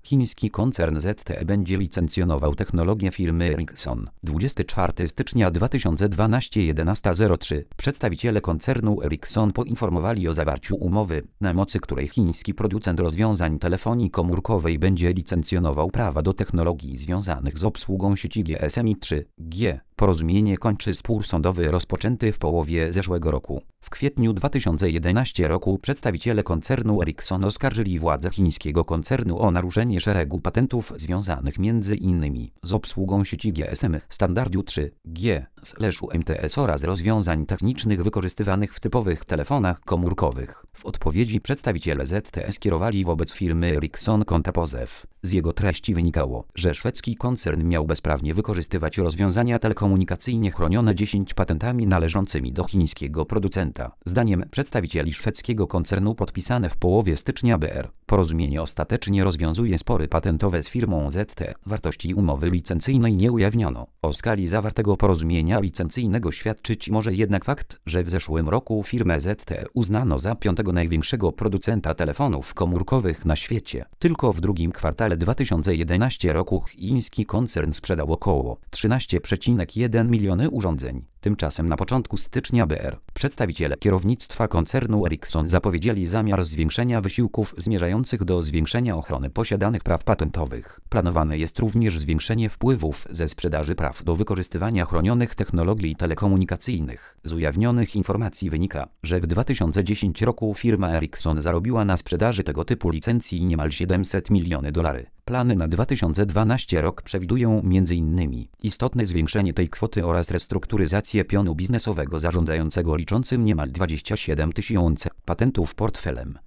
Chiński koncern ZTE będzie licencjonował technologię firmy Ericsson. 24 stycznia 2012 11:03 Przedstawiciele koncernu Ericsson poinformowali o zawarciu umowy, na mocy której chiński producent rozwiązań telefonii komórkowej będzie licencjonował prawa do technologii związanych z obsługą sieci GSM 3G. Porozumienie kończy spór sądowy rozpoczęty w połowie zeszłego roku. W kwietniu 2011 roku przedstawiciele koncernu Ericsson oskarżyli władze chińskiego koncernu o naruszenie szeregu patentów związanych m.in. z obsługą sieci GSM, standardu 3G/UMTS oraz rozwiązań technicznych wykorzystywanych w typowych telefonach komórkowych. W odpowiedzi przedstawiciele ZTE skierowali wobec firmy Ericsson kontrpozew. Z jego treści wynikało, że szwedzki koncern miał bezprawnie wykorzystywać rozwiązania telekomunikacyjnie chronione 10 patentami należącymi do chińskiego producenta. Zdaniem przedstawicieli szwedzkiego koncernu podpisane w połowie stycznia BR porozumienie ostatecznie rozwiązuje spory patentowe z firmą ZTE. Wartości umowy licencyjnej nie ujawniono. O skali zawartego porozumienia licencyjnego świadczyć może jednak fakt, że w zeszłym roku firmę ZTE uznano za 5. największego producenta telefonów komórkowych na świecie. Tylko w drugim kwartale 2011 roku chiński koncern sprzedał około 13,1 miliony urządzeń. Tymczasem na początku stycznia BR przedstawiciele kierownictwa koncernu Ericsson zapowiedzieli zamiar zwiększenia wysiłków zmierzających do zwiększenia ochrony posiadanych praw patentowych. Planowane jest również zwiększenie wpływów ze sprzedaży praw do wykorzystywania chronionych technologii telekomunikacyjnych. Z ujawnionych informacji wynika, że w 2010 roku firma Ericsson zarobiła na sprzedaży tego typu licencji niemal $700 milionów. Plany na 2012 rok przewidują m.in. istotne zwiększenie tej kwoty oraz restrukturyzację pionu biznesowego zarządzającego liczącym niemal 27 000 patentów portfelem.